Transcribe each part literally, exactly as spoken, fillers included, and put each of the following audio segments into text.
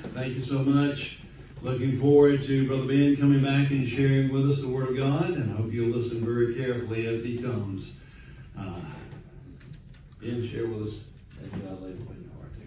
Thank you so much. Looking forward to Brother Ben coming back and sharing with us the Word of God, and I hope you'll listen very carefully as he comes. Uh, Ben, share with us as God laid upon your heart.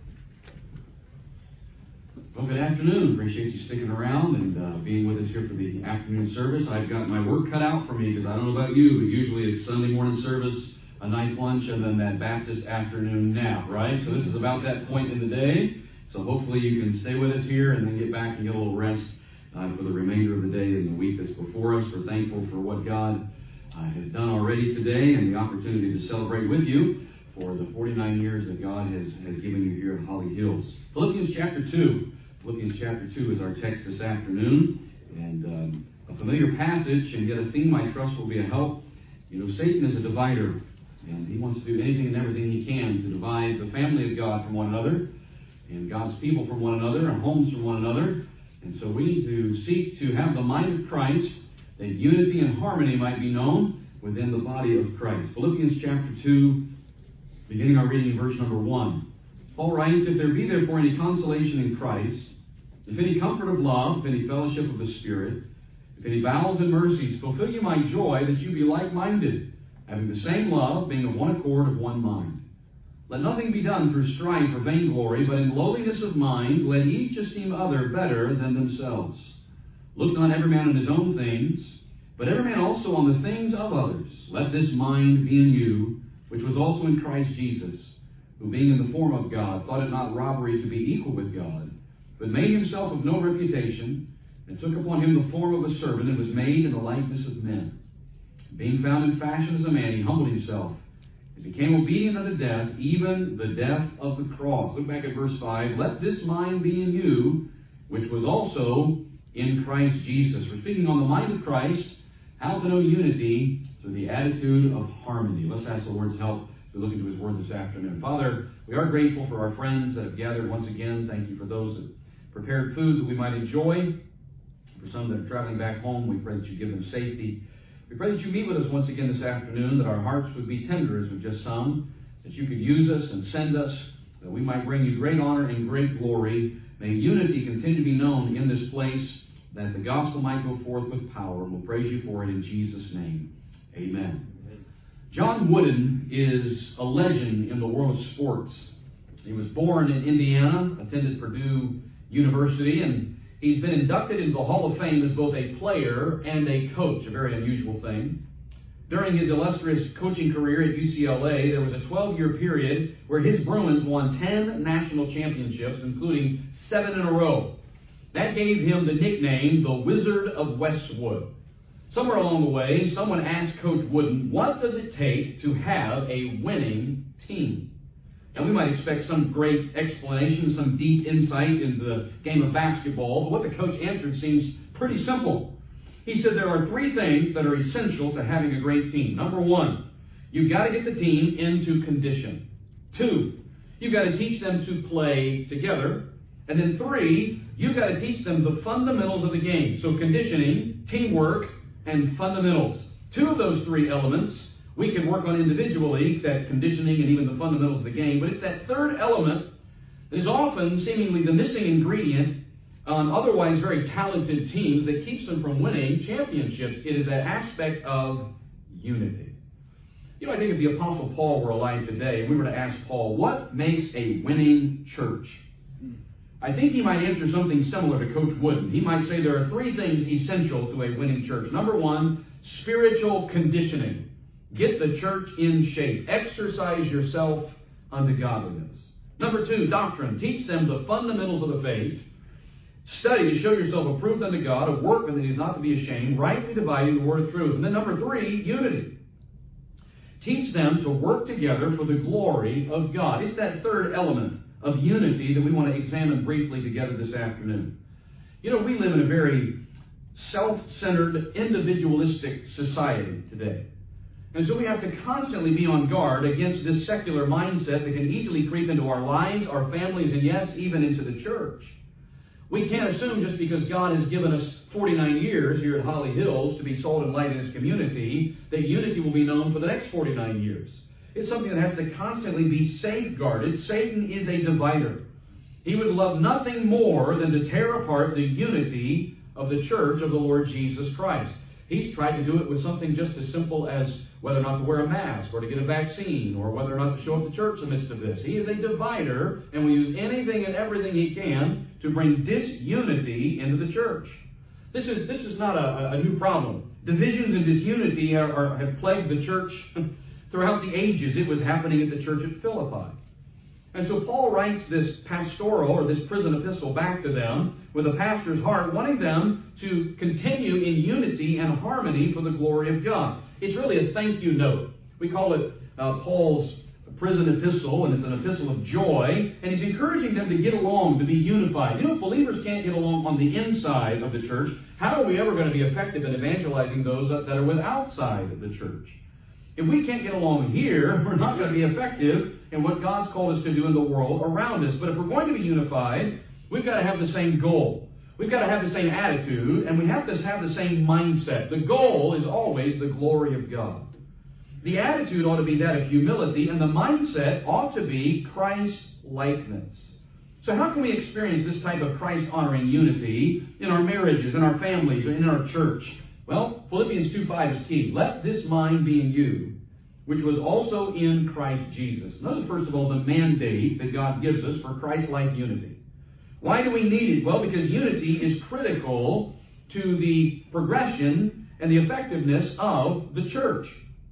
Well, good afternoon. Appreciate you sticking around and uh, being with us here for the afternoon service. I've got my work cut out for me because I don't know about you, but usually it's Sunday morning service, a nice lunch, and then that Baptist afternoon nap, right? So this is about that point in the day. So hopefully you can stay with us here and then get back and get a little rest uh, for the remainder of the day and the week that's before us. We're thankful for what God uh, has done already today and the opportunity to celebrate with you for the forty-nine years that God has, has given you here at Holly Hills. Philippians chapter two. Philippians chapter two is our text this afternoon. And um, a familiar passage, and yet a theme I trust will be a help. You know, Satan is a divider, and he wants to do anything and everything he can to divide the family of God from one another, and God's people from one another, and homes from one another. And so we need to seek to have the mind of Christ, that unity and harmony might be known within the body of Christ. Philippians chapter two, beginning our reading in verse number one. Paul writes, "If there be therefore any consolation in Christ, if any comfort of love, if any fellowship of the Spirit, if any bowels and mercies, fulfill you my joy, that you be like-minded, having the same love, being of one accord, of one mind. Let nothing be done through strife or vainglory, but in lowliness of mind, let each esteem other better than themselves. Look not every man on his own things, but every man also on the things of others. Let this mind be in you, which was also in Christ Jesus, who being in the form of God, thought it not robbery to be equal with God, but made himself of no reputation, and took upon him the form of a servant, and was made in the likeness of men. Being found in fashion as a man, he humbled himself, and became obedient unto death, even the death of the cross." Look back at verse five. "Let this mind be in you, which was also in Christ Jesus." We're speaking on the mind of Christ, how to know unity through the attitude of harmony. Let's ask the Lord's help as we look into His Word this afternoon. Father, we are grateful for our friends that have gathered once again. Thank you for those that prepared food that we might enjoy. For some that are traveling back home, we pray that you give them safety. We pray that you meet with us once again this afternoon, that our hearts would be tender as we've just sung, that you could use us and send us, that we might bring you great honor and great glory. May unity continue to be known in this place, that the gospel might go forth with power. We'll praise you for it in Jesus' name. Amen. Amen. John Wooden is a legend in the world of sports. He was born in Indiana, attended Purdue University, and he's been inducted into the Hall of Fame as both a player and a coach, a very unusual thing. During his illustrious coaching career at U C L A, there was a twelve-year period where his Bruins won ten national championships, including seven in a row. That gave him the nickname, the Wizard of Westwood. Somewhere along the way, someone asked Coach Wooden, what does it take to have a winning team? Now, we might expect some great explanation, some deep insight into the game of basketball, but what the coach answered seems pretty simple. He said there are three things that are essential to having a great team. Number one, you've got to get the team into condition. Two, you've got to teach them to play together. And then three, you've got to teach them the fundamentals of the game. So conditioning, teamwork, and fundamentals. Two of those three elements we can work on individually, that conditioning and even the fundamentals of the game, but it's that third element that is often seemingly the missing ingredient on otherwise very talented teams that keeps them from winning championships. It is that aspect of unity. You know, I think if the Apostle Paul were alive today, we were to ask Paul, what makes a winning church? I think he might answer something similar to Coach Wooden. He might say there are three things essential to a winning church. Number one, spiritual conditioning. Get the church in shape. Exercise yourself unto godliness. Number two, doctrine. Teach them the fundamentals of the faith. Study to show yourself approved unto God, a workman that is not to be ashamed, rightly dividing the word of truth. And then number three, unity. Teach them to work together for the glory of God. It's that third element of unity that we want to examine briefly together this afternoon. You know, we live in a very self-centered, individualistic society today. And so we have to constantly be on guard against this secular mindset that can easily creep into our lives, our families, and yes, even into the church. We can't assume just because God has given us forty-nine years here at Holly Hills to be salt and light in His community, that unity will be known for the next forty-nine years. It's something that has to constantly be safeguarded. Satan is a divider. He would love nothing more than to tear apart the unity of the church of the Lord Jesus Christ. He's tried to do it with something just as simple as whether or not to wear a mask or to get a vaccine or whether or not to show up to church in the midst of this. He is a divider and will use anything and everything he can to bring disunity into the church. This is, this is not a, a new problem. Divisions and disunity are, are, have plagued the church throughout the ages. It was happening at the church at Philippi. And so Paul writes this pastoral or this prison epistle back to them with a pastor's heart, wanting them to continue in unity and harmony for the glory of God. It's really a thank you note. We call it uh, Paul's prison epistle, and it's an epistle of joy. And he's encouraging them to get along, to be unified. You know, if believers can't get along on the inside of the church, how are we ever going to be effective in evangelizing those that, that are with outside of the church? If we can't get along here, we're not going to be effective in what God's called us to do in the world around us. But if we're going to be unified, we've got to have the same goal. We've got to have the same attitude, and we have to have the same mindset. The goal is always the glory of God. The attitude ought to be that of humility, and the mindset ought to be Christ-likeness. So how can we experience this type of Christ-honoring unity in our marriages, in our families, or in our church? Well, Philippians two five is key. Let this mind be in you, which was also in Christ Jesus. Notice, first of all, the mandate that God gives us for Christ-like unity. Why do we need it? Well, because unity is critical to the progression and the effectiveness of the church.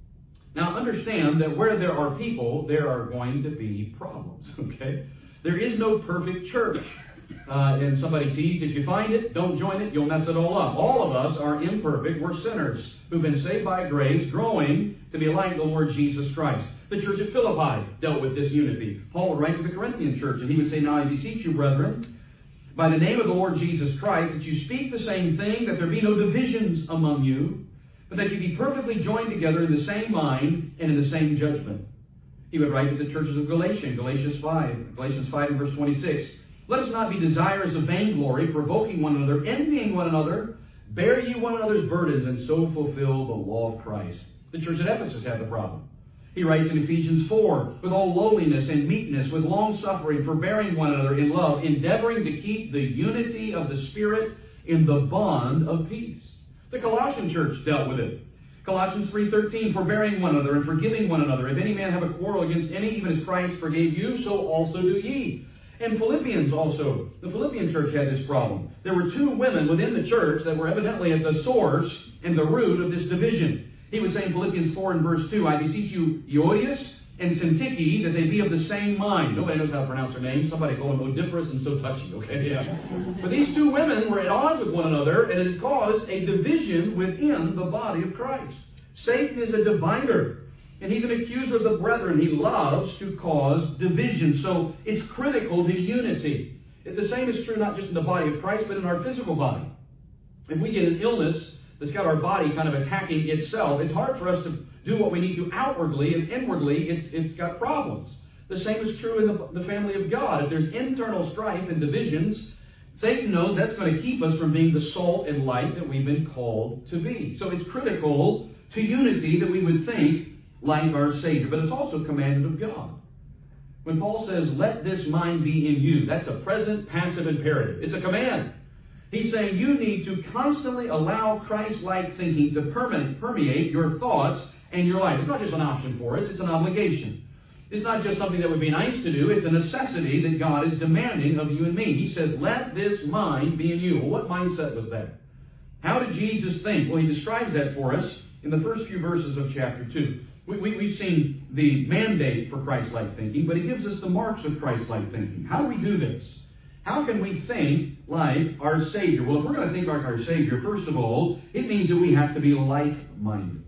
Now, understand that where there are people, there are going to be problems, okay? There is no perfect church. Uh, and somebody teased, if you find it, don't join it, you'll mess it all up. All of us are imperfect. We're sinners who've been saved by grace, growing to be like the Lord Jesus Christ. The church at Philippi dealt with this unity. Paul would write to the Corinthian church, and he would say, now I beseech you, brethren, by the name of the Lord Jesus Christ, that you speak the same thing, that there be no divisions among you, but that you be perfectly joined together in the same mind and in the same judgment. He would write to the churches of Galatia, Galatians five, Galatians five and verse twenty-six. Let us not be desirous of vainglory, provoking one another, envying one another. Bear ye one another's burdens, and so fulfill the law of Christ. The church at Ephesus had the problem. He writes in Ephesians four, with all lowliness and meekness, with long-suffering, forbearing one another in love, endeavoring to keep the unity of the Spirit in the bond of peace. The Colossian church dealt with it. Colossians three thirteen, forbearing one another and forgiving one another. If any man have a quarrel against any, even as Christ forgave you, so also do ye. And Philippians also, the Philippian church had this problem. There were two women within the church that were evidently at the source and the root of this division. He was saying, Philippians four and verse two, I beseech you, Euodias and Syntyche, that they be of the same mind. Nobody knows how to pronounce their names. Somebody called them Odiferous and so touchy, okay? Yeah. But these two women were at odds with one another, and it had caused a division within the body of Christ. Satan is a divider. And he's an accuser of the brethren. He loves to cause division. So it's critical to unity. The same is true not just in the body of Christ, but in our physical body. If we get an illness that's got our body kind of attacking itself, it's hard for us to do what we need to outwardly, and inwardly it's it's got problems. The same is true in the, the family of God. If there's internal strife and divisions, Satan knows that's going to keep us from being the salt and light that we've been called to be. So it's critical to unity that we would think like our Savior. But it's also commanded of God. When Paul says, let this mind be in you, that's a present passive imperative. It's a command. He's saying you need to constantly allow Christ-like thinking to permeate your thoughts and your life. It's not just an option for us, it's an obligation. It's not just something that would be nice to do, it's a necessity that God is demanding of you and me. He says, let this mind be in you. Well, what mindset was that? How did Jesus think? Well, he describes that for us in the first few verses of chapter two. We, we, we've seen the mandate for Christ-like thinking, but he gives us the marks of Christ-like thinking. How do we do this? How can we think like our Savior? Well, if we're going to think like our Savior, first of all, it means that we have to be like-minded.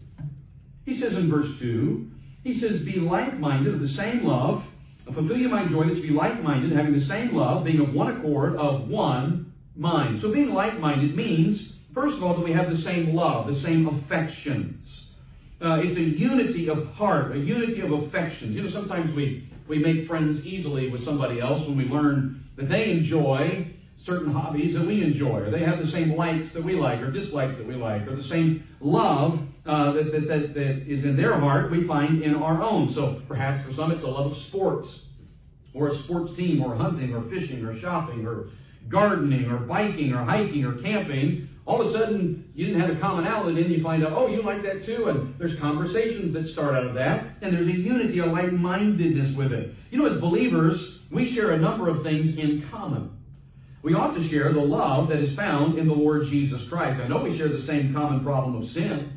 He says in verse two, he says, be like-minded, of the same love, fulfill ye my joy, that you be like-minded, having the same love, being of one accord, of one mind. So being like-minded means, first of all, that we have the same love, the same affections. Uh, it's a unity of heart, a unity of affections. You know, sometimes we, we make friends easily with somebody else when we learn that they enjoy certain hobbies that we enjoy, or they have the same likes that we like, or dislikes that we like, or the same love uh, that, that, that, that is in their heart we find in our own. So perhaps for some it's a love of sports, or a sports team, or hunting, or fishing, or shopping, or gardening, or biking, or hiking, or camping, all of a sudden you didn't have a commonality, and you find out, oh, you like that too, and there's conversations that start out of that, and there's a unity, a like-mindedness with it. You know, as believers, we share a number of things in common. We ought to share the love that is found in the Lord Jesus Christ. I know we share the same common problem of sin.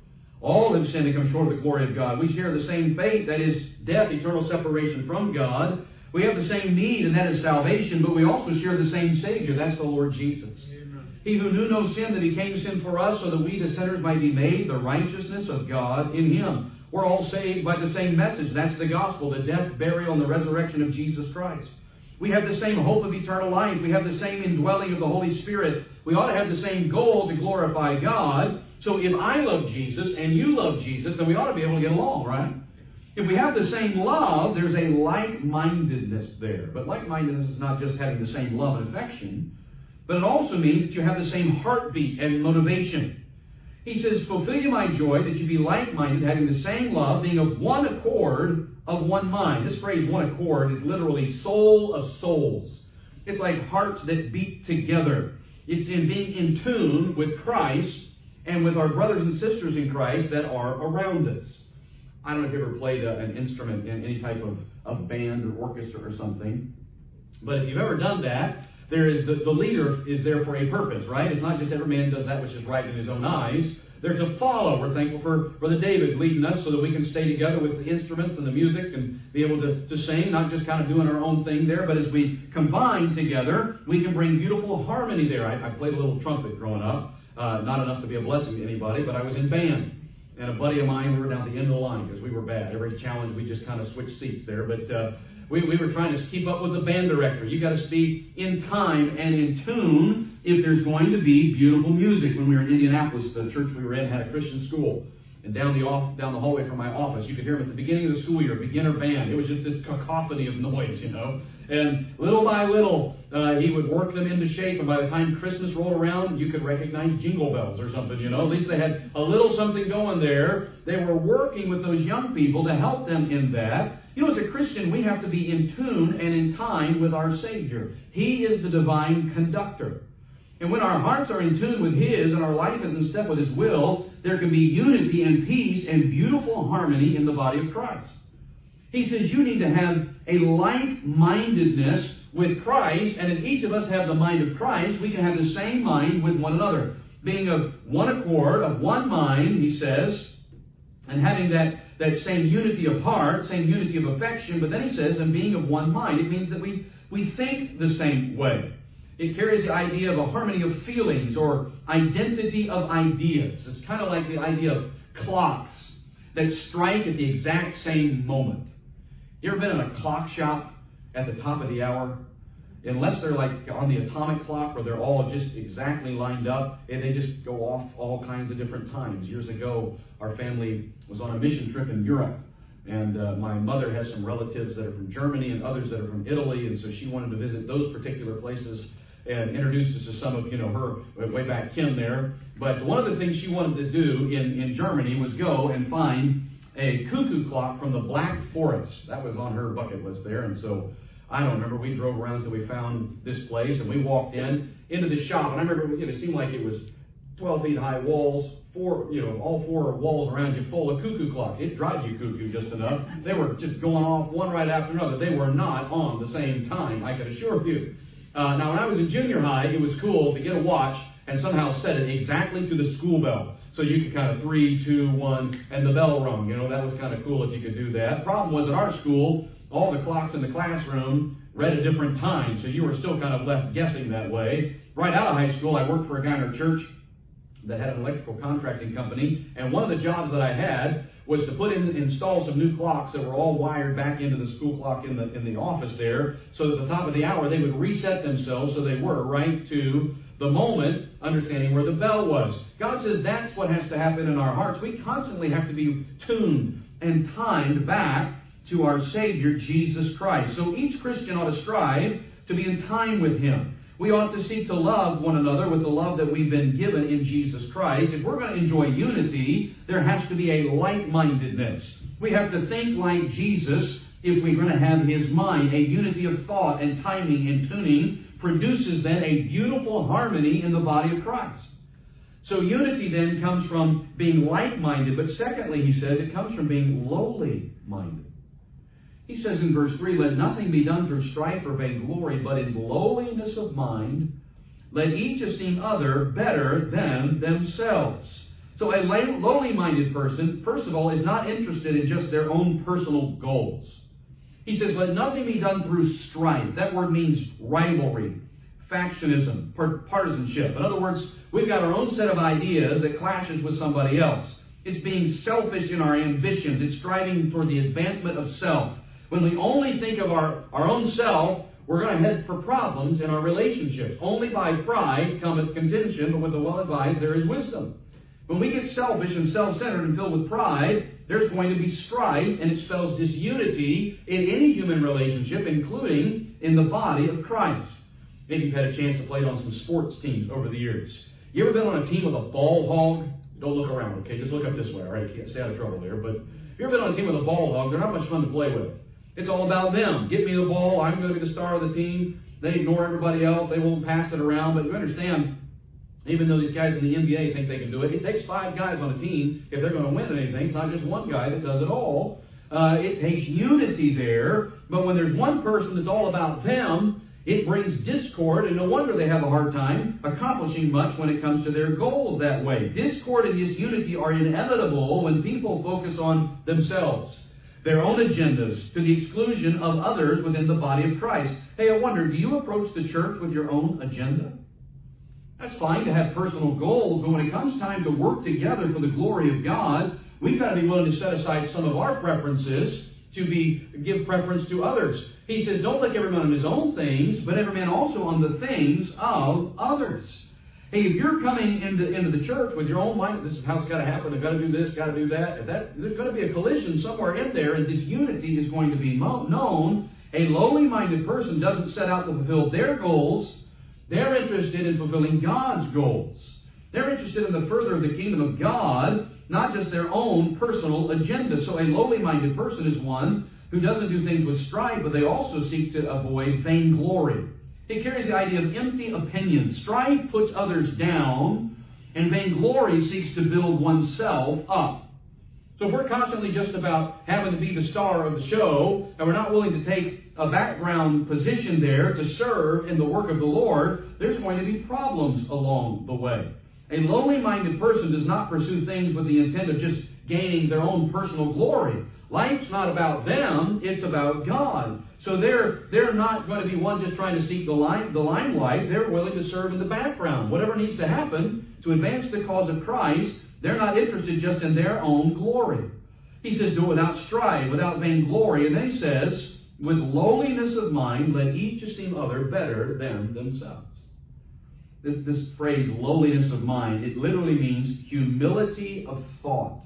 All have sinned and come short of the glory of God. We share the same fate, that is death, eternal separation from God. We have the same need, and that is salvation, but we also share the same Savior. That's the Lord Jesus. Amen. He who knew no sin, that became sin for us, so that we, the sinners, might be made the righteousness of God in Him. We're all saved by the same message. That's the gospel, the death, burial, and the resurrection of Jesus Christ. We have the same hope of eternal life. We have the same indwelling of the Holy Spirit. We ought to have the same goal to glorify God. So if I love Jesus and you love Jesus, then we ought to be able to get along, right? If we have the same love, there's a like-mindedness there. But like-mindedness is not just having the same love and affection, but it also means that you have the same heartbeat and motivation. He says, fulfill you my joy, that you be like-minded, having the same love, being of one accord, of one mind. This phrase, one accord, is literally soul of souls. It's like hearts that beat together. It's in being in tune with Christ and with our brothers and sisters in Christ that are around us. I don't know if you ever played a, an instrument in any type of, of band or orchestra or something, but if you've ever done that, there is the, the leader is there for a purpose, right? It's not just every man does that which is right in his own eyes. There's a follow. We're thankful for Brother David leading us so that we can stay together with the instruments and the music and be able to, to sing, not just kind of doing our own thing there, but as we combine together, we can bring beautiful harmony there. I, I played a little trumpet growing up, uh, not enough to be a blessing to anybody, but I was in band. And a buddy of mine, we were down the end of the line because we were bad. Every challenge, we just kind of switched seats there. But uh, we, we were trying to keep up with the band director. You've got to be in time and in tune if there's going to be beautiful music. When we were in Indianapolis, the church we were in had a Christian school. And down the off, down the hallway from my office, you could hear them at the beginning of the school year, beginner band. It was just this cacophony of noise, you know. And little by little, uh, he would work them into shape. And by the time Christmas rolled around, you could recognize Jingle Bells or something, you know. At least they had a little something going there. They were working with those young people to help them in that. You know, as a Christian, we have to be in tune and in time with our Savior. He is the divine conductor. And when our hearts are in tune with His and our life is in step with His will, there can be unity and peace and beautiful harmony in the body of Christ. He says you need to have a like-mindedness with Christ, and if each of us have the mind of Christ, we can have the same mind with one another. Being of one accord, of one mind, he says, and having that, that same unity of heart, same unity of affection, but then he says, and being of one mind. It means that we, we think the same way. It carries the idea of a harmony of feelings or identity of ideas. It's kind of like the idea of clocks that strike at the exact same moment. You ever been in a clock shop at the top of the hour? Unless they're like on the atomic clock where they're all just exactly lined up and they just go off all kinds of different times. Years ago, our family was on a mission trip in Europe. And uh, my mother has some relatives that are from Germany and others that are from Italy. And so she wanted to visit those particular places and introduced us to some of, you know, her way back kin there. But one of the things she wanted to do in, in Germany was go and find a cuckoo clock from the Black Forest. That was on her bucket list there. And so, I don't remember, we drove around until we found this place, and we walked in, into the shop. And I remember, you know, it seemed like it was twelve feet high walls, four, you know, all four walls around you full of cuckoo clocks. It drive you cuckoo just enough. They were just going off one right after another. They were not on the same time, I can assure you. Uh, now, when I was in junior high, it was cool to get a watch and somehow set it exactly to the school bell. So you could kind of three, two, one, and the bell rung. You know, that was kind of cool if you could do that. Problem was at our school, all the clocks in the classroom read a different time. So you were still kind of left guessing that way. Right out of high school, I worked for a guy in our church that had an electrical contracting company. And one of the jobs that I had was to put in, install some new clocks that were all wired back into the school clock in the in the office there, so that at the top of the hour they would reset themselves so they were right to the moment, understanding where the bell was. God says that's what has to happen in our hearts. We constantly have to be tuned and timed back to our Savior, Jesus Christ. So each Christian ought to strive to be in time with Him. We ought to seek to love one another with the love that we've been given in Jesus Christ. If we're going to enjoy unity, there has to be a like-mindedness. We have to think like Jesus if we're going to have His mind, a unity of thought and timing and tuning, produces then a beautiful harmony in the body of Christ. So unity then comes from being like-minded, but secondly, he says, it comes from being lowly-minded. He says in verse three, let nothing be done through strife or vainglory, but in lowliness of mind, let each esteem other better than themselves. So a lowly-minded person, first of all, is not interested in just their own personal goals. He says, let nothing be done through strife. That word means rivalry, factionism, partisanship. In other words, we've got our own set of ideas that clashes with somebody else. It's being selfish in our ambitions. It's striving for the advancement of self. When we only think of our, our own self, we're going to head for problems in our relationships. Only by pride cometh contention, but with the well-advised there is wisdom. When we get selfish and self-centered and filled with pride, there's going to be strife, and it spells disunity in any human relationship, including in the body of Christ. Maybe you've had a chance to play on some sports teams over the years. You ever been on a team with a ball hog? Don't look around, okay? Just look up this way, all right? Stay out of trouble there. But if you've ever been on a team with a ball hog, they're not much fun to play with. It's all about them. Get me the ball. I'm going to be the star of the team. They ignore everybody else. They won't pass it around. But you understand, even though these guys in the N B A think they can do it, it takes five guys on a team if they're going to win anything. It's not just one guy that does it all. Uh, it takes unity there. But when there's one person that's all about them, it brings discord, and no wonder they have a hard time accomplishing much when it comes to their goals that way. Discord and disunity are inevitable when people focus on themselves, their own agendas, to the exclusion of others within the body of Christ. Hey, I wonder, do you approach the church with your own agenda? That's fine to have personal goals, but when it comes time to work together for the glory of God, we've got to be willing to set aside some of our preferences to be give preference to others. He says, don't look every man on his own things, but every man also on the things of others. Hey, if you're coming into, into the church with your own mind, this is how it's got to happen, I've got to do this, got to do that, if that, there's going to be a collision somewhere in there, and disunity is going to be mo- known. A lowly-minded person doesn't set out to fulfill their goals. They're interested in fulfilling God's goals. They're interested in the further of the kingdom of God, not just their own personal agenda. So a lowly-minded person is one who doesn't do things with strife, but they also seek to avoid vainglory. It carries the idea of empty opinions. Strife puts others down, and vainglory seeks to build oneself up. So if we're constantly just about having to be the star of the show, and we're not willing to take a background position there to serve in the work of the Lord, there's going to be problems along the way. A lowly-minded person does not pursue things with the intent of just gaining their own personal glory. Life's not about them, it's about God. So they're they're not going to be one just trying to seek the line, the limelight. They're willing to serve in the background. Whatever needs to happen to advance the cause of Christ, they're not interested just in their own glory. He says, do it without strife, without vainglory. And then he says, with lowliness of mind, let each esteem other better than themselves. This, this phrase, lowliness of mind, it literally means humility of thought.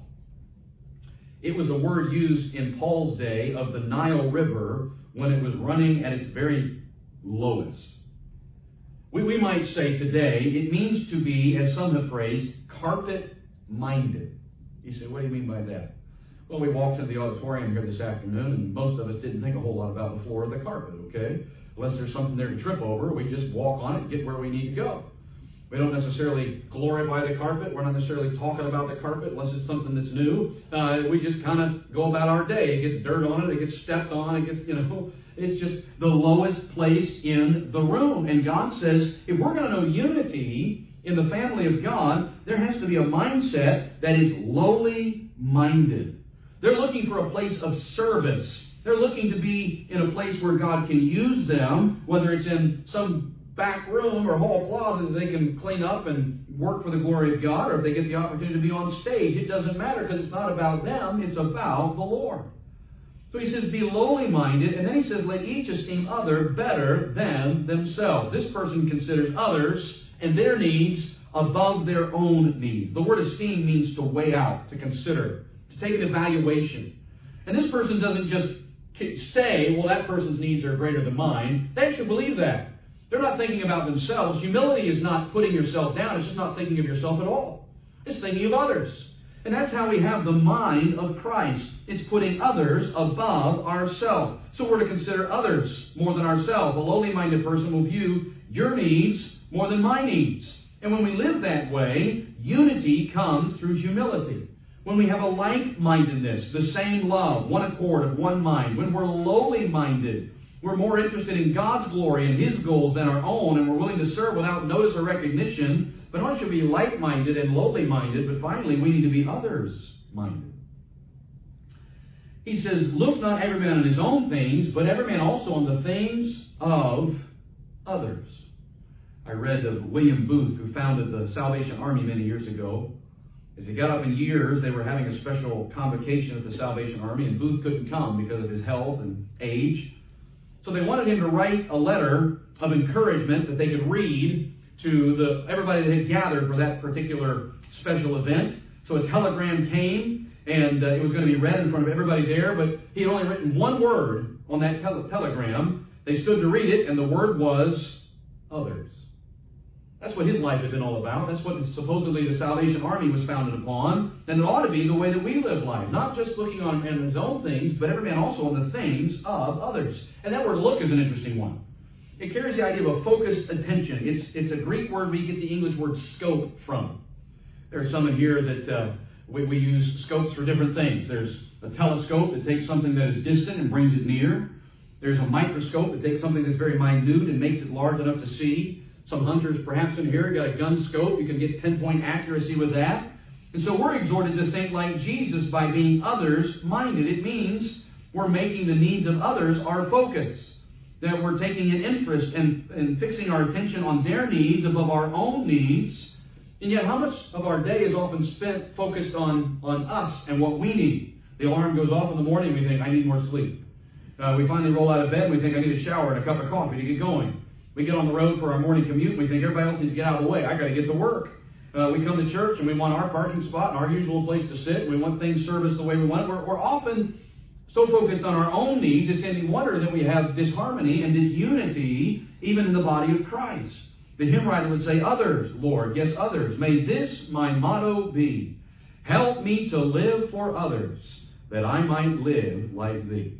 It was a word used in Paul's day of the Nile River when it was running at its very lowest. We, we might say today, it means to be, as some have phrased, carpet-minded. You say, what do you mean by that? Well, we walked into the auditorium here this afternoon, and most of us didn't think a whole lot about the floor of the carpet, okay? Unless there's something there to trip over, we just walk on it and get where we need to go. We don't necessarily glorify the carpet. We're not necessarily talking about the carpet unless it's something that's new. Uh, we just kind of go about our day. It gets dirt on it. It gets stepped on. It gets, you know, it's just the lowest place in the room. And God says, if we're going to know unity in the family of God, there has to be a mindset that is lowly minded. They're looking for a place of service. They're looking to be in a place where God can use them, whether it's in some back room or hall closet that they can clean up and work for the glory of God, or if they get the opportunity to be on stage. It doesn't matter, because it's not about them, it's about the Lord. So he says, be lowly minded, and then he says, let each esteem other better than themselves. This person considers others and their needs above their own needs. The word esteem means to weigh out, to consider, to take an evaluation. And this person doesn't just say, well, that person's needs are greater than mine. They actually believe that. They're not thinking about themselves. Humility is not putting yourself down. It's just not thinking of yourself at all. It's thinking of others. And that's how we have the mind of Christ. It's putting others above ourselves. So we're to consider others more than ourselves. A lowly-minded person will view your needs more than my needs. And when we live that way, unity comes through humility. When we have a like-mindedness, the same love, one accord of one mind, when we're lowly-minded, we're more interested in God's glory and His goals than our own, and we're willing to serve without notice or recognition. But not only should we be like-minded and lowly-minded, but finally we need to be others-minded. He says, look not every man on his own things, but every man also on the things of others. I read of William Booth, who founded the Salvation Army many years ago. As he got up in years, they were having a special convocation at the Salvation Army, and Booth couldn't come because of his health and age. So they wanted him to write a letter of encouragement that they could read to the everybody that had gathered for that particular special event. So a telegram came, and uh, it was going to be read in front of everybody there, but he had only written one word on that tele- telegram. They stood to read it, and the word was others. That's what his life had been all about. That's what supposedly the Salvation Army was founded upon. And it ought to be the way that we live life. Not just looking on his own things, but every man also on the things of others. And that word look is an interesting one. It carries the idea of a focused attention. It's, it's a Greek word we get the English word scope from. There are some in here that uh, we, we use scopes for different things. There's a telescope that takes something that is distant and brings it near. There's a microscope that takes something that's very minute and makes it large enough to see. Some hunters perhaps in here got a gun scope. You can get pinpoint accuracy with that. And so we're exhorted to think like Jesus by being others-minded. It means we're making the needs of others our focus. That we're taking an interest and, and fixing our attention on their needs above our own needs. And yet how much of our day is often spent focused on, on us and what we need? The alarm goes off in the morning and we think, I need more sleep. Uh, we finally roll out of bed and we think, I need a shower and a cup of coffee to get going. We get on the road for our morning commute and we think everybody else needs to get out of the way. I got to get to work. Uh, we come to church and we want our parking spot and our usual place to sit. And we want things serviced the way we want it. We're, we're often so focused on our own needs, it's any wonder that we have disharmony and disunity even in the body of Christ. The hymn writer would say, others, Lord, yes, others. May this my motto be. Help me to live for others, that I might live like Thee.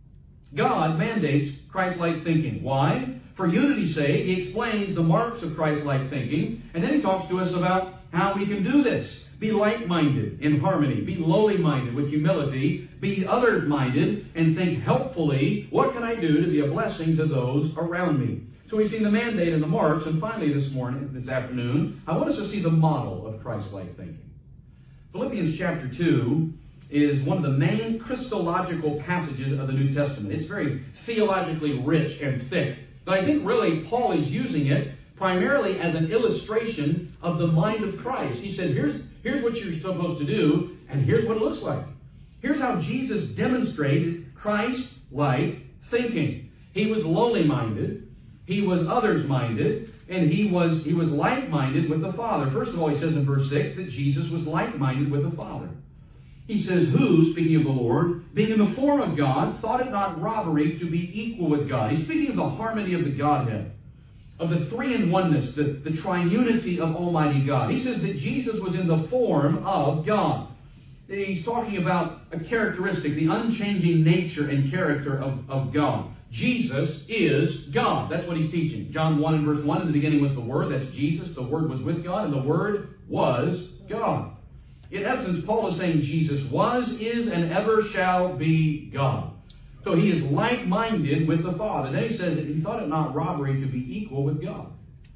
God mandates Christ-like thinking. Why? For unity's sake, He explains the marks of Christ-like thinking, and then He talks to us about how we can do this. Be like-minded in harmony. Be lowly-minded with humility. Be others-minded and think helpfully, what can I do to be a blessing to those around me? So we've seen the mandate and the marks, and finally this morning, this afternoon, I want us to see the model of Christ-like thinking. Philippians chapter two is one of the main Christological passages of the New Testament. It's very theologically rich and thick. But I think really Paul is using it primarily as an illustration of the mind of Christ. He said, here's, here's what you're supposed to do, and here's what it looks like. Here's how Jesus demonstrated Christ-like thinking. He was lowly-minded, He was others-minded, and He was, he was like-minded with the Father. First of all, He says in verse six that Jesus was like-minded with the Father. He says, who, speaking of the Lord, being in the form of God, thought it not robbery to be equal with God. He's speaking of the harmony of the Godhead, of the three-in-oneness, the, the triunity of Almighty God. He says that Jesus was in the form of God. He's talking about a characteristic, the unchanging nature and character of, of God. Jesus is God. That's what He's teaching. John one and verse one, in the beginning was the Word. That's Jesus. The Word was with God, and the Word was God. In essence, Paul is saying Jesus was, is, and ever shall be God. So He is like-minded with the Father. Then He says that He thought it not robbery to be equal with God.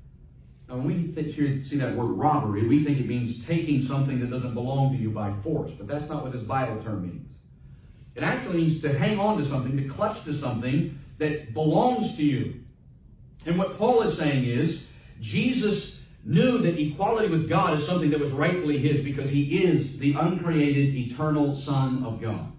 Now, when we see that word robbery, we think it means taking something that doesn't belong to you by force. But that's not what this Bible term means. It actually means to hang on to something, to clutch to something that belongs to you. And what Paul is saying is, Jesus knew that equality with God is something that was rightfully His because He is the uncreated, eternal Son of God.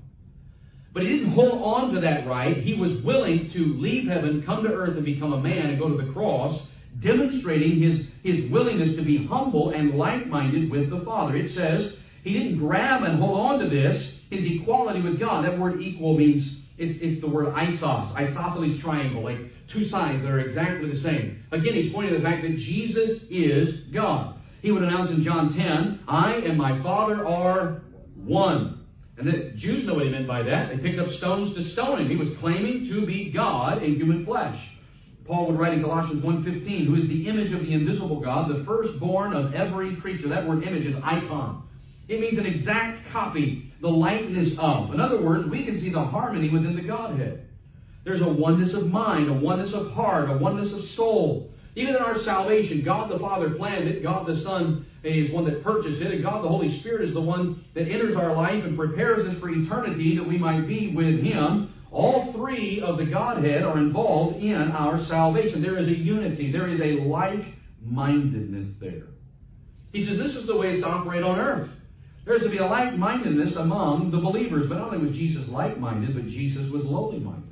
But He didn't hold on to that right. He was willing to leave heaven, come to earth, and become a man and go to the cross, demonstrating His, his willingness to be humble and like-minded with the Father. It says He didn't grab and hold on to this, His equality with God. That word equal means, it's, it's the word isos, isosceles triangle, like two sides that are exactly the same. Again, He's pointing to the fact that Jesus is God. He would announce in John ten, I and my Father are one. And the Jews know what he meant by that. They picked up stones to stone him. He was claiming to be God in human flesh. Paul would write in Colossians one fifteen, who is the image of the invisible God, the firstborn of every creature. That word image is icon. It means an exact copy, the likeness of. In other words, we can see the harmony within the Godhead. There's a oneness of mind, a oneness of heart, a oneness of soul. Even in our salvation, God the Father planned it, God the Son is one that purchased it, and God the Holy Spirit is the one that enters our life and prepares us for eternity that we might be with Him. All three of the Godhead are involved in our salvation. There is a unity. There is a like-mindedness there. He says this is the way it's to operate on earth. There is to be a like-mindedness among the believers. But not only was Jesus like-minded, but Jesus was lowly-minded.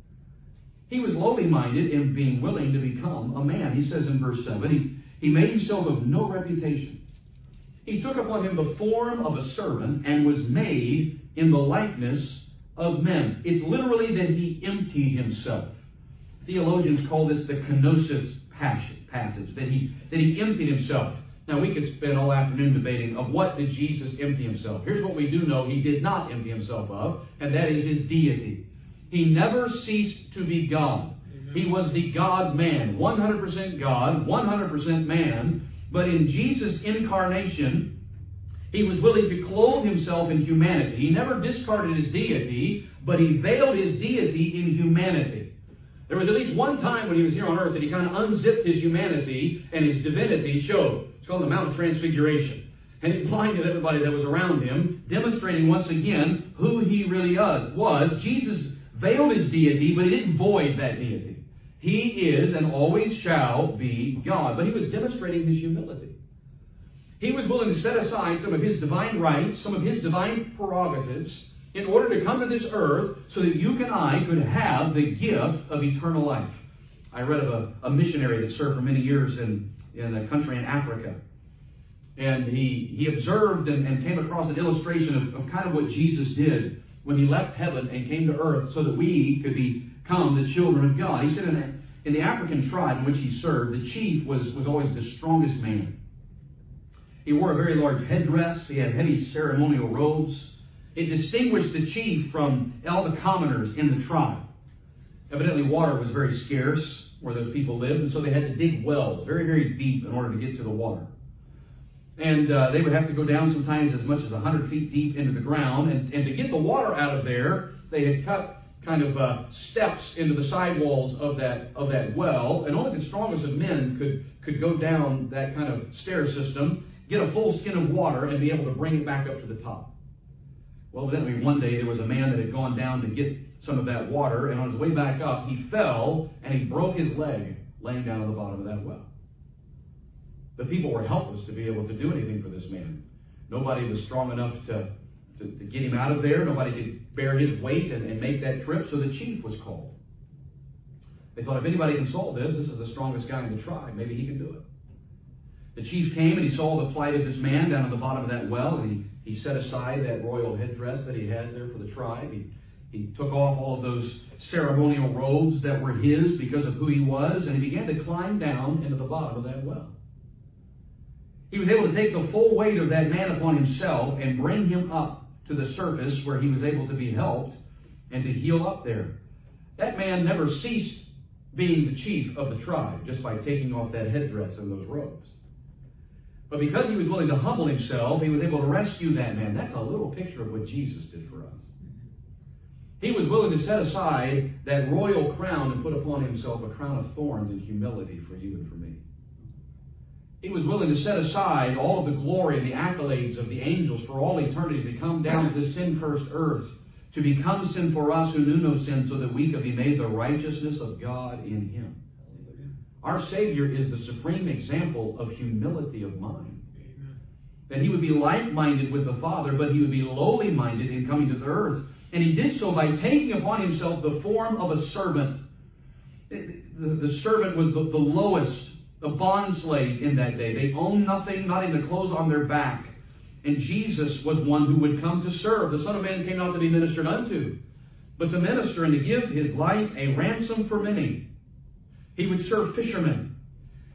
He was lowly-minded in being willing to become a man. He says in verse seven, he, he made himself of no reputation. He took upon him the form of a servant and was made in the likeness of men. It's literally that he emptied himself. Theologians call this the kenosis passage, that he, that he emptied himself. Now, we could spend all afternoon debating of what did Jesus empty himself. Here's what we do know he did not empty himself of, and that is his deity. He never ceased to be God. Amen. He was the God-man, one hundred percent God, one hundred percent man. But in Jesus' incarnation, he was willing to clothe himself in humanity. He never discarded his deity, but he veiled his deity in humanity. There was at least one time when he was here on earth that he kind of unzipped his humanity and his divinity showed. It's called the Mount of Transfiguration. And it blinded everybody that was around him, demonstrating once again who he really was. Jesus veiled his deity, but he didn't void that deity. He is and always shall be God. But he was demonstrating his humility. He was willing to set aside some of his divine rights, some of his divine prerogatives, in order to come to this earth so that you and I could have the gift of eternal life. I read of a, a missionary that served for many years in, in a country in Africa. And he, he observed and, and came across an illustration of, of kind of what Jesus did when he left heaven and came to earth so that we could become the children of God. He said in, a, in the African tribe in which he served, the chief was, was always the strongest man. He wore a very large headdress. He had heavy ceremonial robes. It distinguished the chief from all the commoners in the tribe. Evidently, water was very scarce where those people lived, and so they had to dig wells very, very deep in order to get to the water. And uh, they would have to go down sometimes as much as one hundred feet deep into the ground. And, and to get the water out of there, they had cut kind of uh, steps into the sidewalls of that of that well. And only the strongest of men could, could go down that kind of stair system, get a full skin of water, and be able to bring it back up to the top. Well, evidently one day there was a man that had gone down to get some of that water, and on his way back up, he fell and he broke his leg laying down at the bottom of that well. The people were helpless to be able to do anything for this man. Nobody was strong enough to, to, to get him out of there. Nobody could bear his weight and, and make that trip, so the chief was called. They thought, if anybody can solve this, this is the strongest guy in the tribe. Maybe he can do it. The chief came and he saw the plight of this man down at the bottom of that well, and he, he set aside that royal headdress that he had there for the tribe. He, he took off all of those ceremonial robes that were his because of who he was, and he began to climb down into the bottom of that well. He was able to take the full weight of that man upon himself and bring him up to the surface where he was able to be helped and to heal up there. That man never ceased being the chief of the tribe just by taking off that headdress and those robes. But because he was willing to humble himself, he was able to rescue that man. That's a little picture of what Jesus did for us. He was willing to set aside that royal crown and put upon himself a crown of thorns in humility for you and for me. He was willing to set aside all of the glory and the accolades of the angels for all eternity to come down to this sin-cursed earth, to become sin for us who knew no sin, so that we could be made the righteousness of God in Him. Our Savior is the supreme example of humility of mind. That He would be like-minded with the Father, but He would be lowly-minded in coming to the earth. And He did so by taking upon Himself the form of a servant. The, the servant was the, the lowest, the bond slave in that day. They owned nothing, not even the clothes on their back. And Jesus was one who would come to serve. The Son of Man came not to be ministered unto, but to minister and to give His life a ransom for many. He would serve fishermen.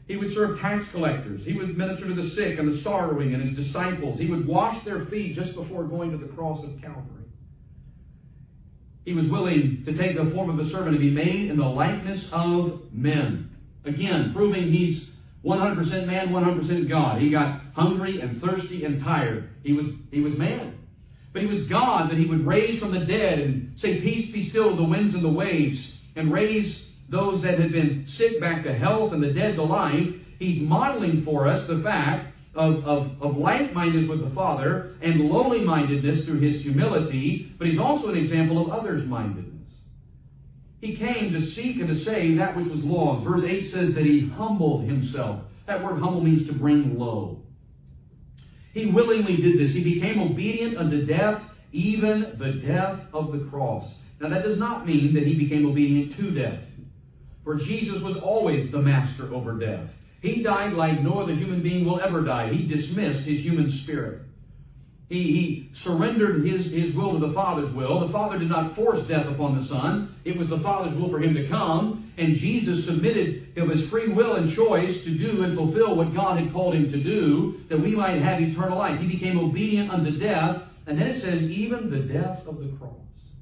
He would serve tax collectors. He would minister to the sick and the sorrowing and his disciples. He would wash their feet just before going to the cross of Calvary. He was willing to take the form of a servant and be made in the likeness of men. Again, proving he's one hundred percent man, one hundred percent God. He got hungry and thirsty and tired. He was, he was man. But he was God, that he would raise from the dead and say, "Peace be still to the winds and the waves," and raise those that had been sick back to health and the dead to life. He's modeling for us the fact of, of, of like-mindedness with the Father and lowly-mindedness through his humility, but he's also an example of others-mindedness. He came to seek and to save that which was lost. Verse eight says that he humbled himself. That word humble means to bring low. He willingly did this. He became obedient unto death, even the death of the cross. Now that does not mean that he became obedient to death. For Jesus was always the master over death. He died like no other human being will ever die. He dismissed his human spirit. He, he surrendered his, his will to the Father's will. The Father did not force death upon the Son. It was the Father's will for him to come. And Jesus submitted of his free will and choice to do and fulfill what God had called him to do, that we might have eternal life. He became obedient unto death. And then it says, even the death of the cross.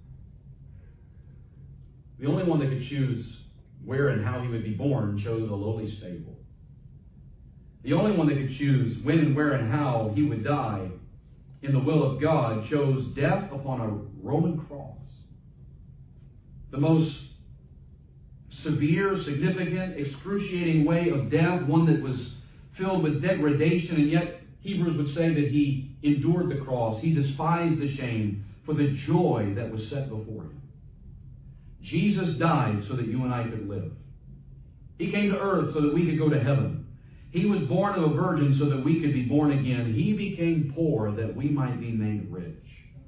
The only one that could choose where and how he would be born chose a lowly stable. The only one that could choose when and where and how he would die in the will of God chose death upon a Roman cross. The most severe, significant, excruciating way of death, one that was filled with degradation, and yet Hebrews would say that he endured the cross. He despised the shame for the joy that was set before him. Jesus died so that you and I could live. He came to earth so that we could go to heaven. He was born of a virgin so that we could be born again. He became poor that we might be made rich.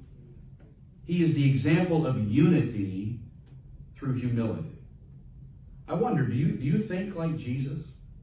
He is the example of unity through humility. I wonder, do you, do you think like Jesus?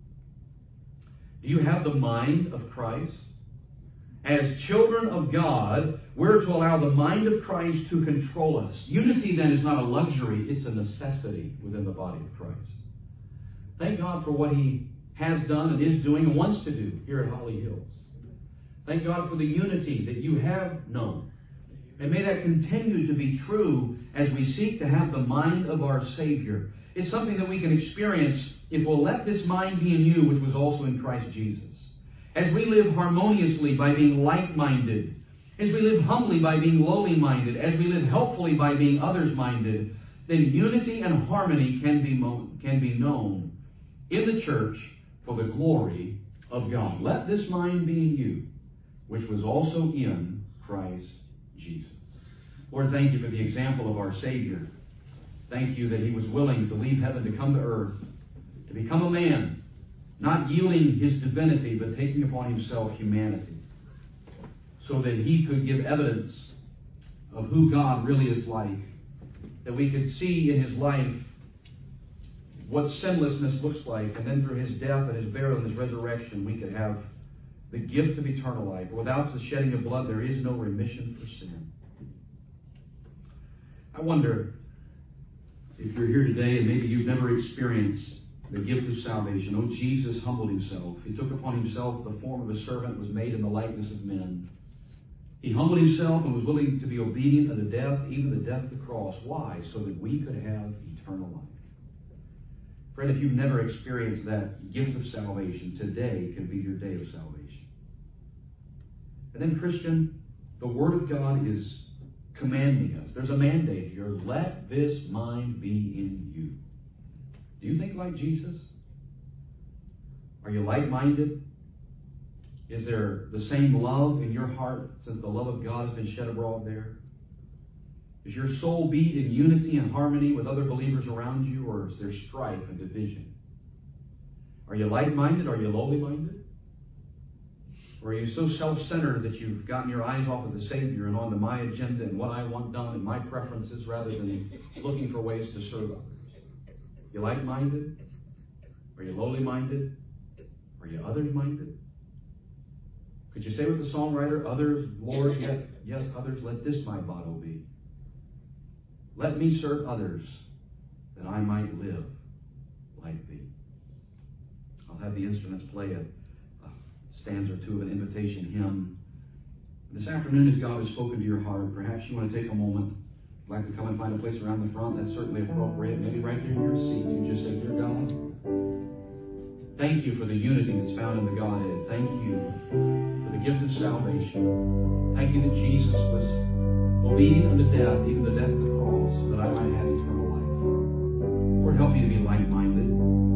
Do you have the mind of Christ? As children of God, we're to allow the mind of Christ to control us. Unity then is not a luxury, it's a necessity within the body of Christ. Thank God for what he has done and is doing and wants to do here at Holly Hills. Thank God for the unity that you have known. And may that continue to be true as we seek to have the mind of our Savior. It's something that we can experience if we'll let this mind be in you, which was also in Christ Jesus. As we live harmoniously by being like-minded, as we live humbly by being lowly-minded, as we live helpfully by being others-minded, then unity and harmony can be, mo- can be known in the church for the glory of God. Let this mind be in you, which was also in Christ Jesus. Lord, thank you for the example of our Savior. Thank you that he was willing to leave heaven to come to earth, to become a man, not yielding his divinity, but taking upon himself humanity, so that he could give evidence of who God really is like, that we could see in his life what sinlessness looks like, and then through his death and his burial and his resurrection, we could have the gift of eternal life. Without the shedding of blood, there is no remission for sin. I wonder if you're here today and maybe you've never experienced the gift of salvation. Oh, Jesus humbled himself. He took upon himself the form of a servant, was made in the likeness of men. He humbled himself and was willing to be obedient unto death, even the death of the cross. Why? So that we could have eternal life. Friend, if you've never experienced that gift of salvation, today can be your day of salvation. And then, Christian, the Word of God is commanding us. There's a mandate here. Let this mind be in you. Do you think like Jesus? Are you like-minded? Is there the same love in your heart since the love of God has been shed abroad there? Is your soul beat in unity and harmony with other believers around you, or is there strife and division? Are you like-minded? Are you lowly-minded? Or are you so self-centered that you've gotten your eyes off of the Savior and onto my agenda and what I want done and my preferences rather than looking for ways to serve others? You like-minded? Are you lowly-minded? Are you others-minded? Could you say with the songwriter, others, Lord, yet, yes, others, let this my motto be. Let me serve others, that I might live like thee. I'll have have the instruments play a, a stanza or two of an invitation hymn. This afternoon, as God has spoken to your heart, perhaps you want to take a moment. If you'd like to come and find a place around the front, that's certainly appropriate. Maybe right there in your seat, you just say, Dear God, thank you for the unity that's found in the Godhead. Thank you for the gift of salvation. Thank you that Jesus was obedient unto death, even the death of the cross, so that I might have eternal life. Lord, help me to be like-minded.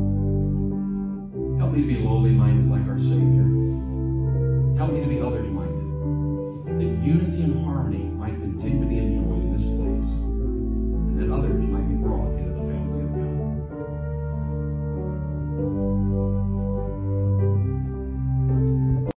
Help me to be lowly-minded like our Savior. Help me to be others-minded. That unity and harmony might continue to be enjoyed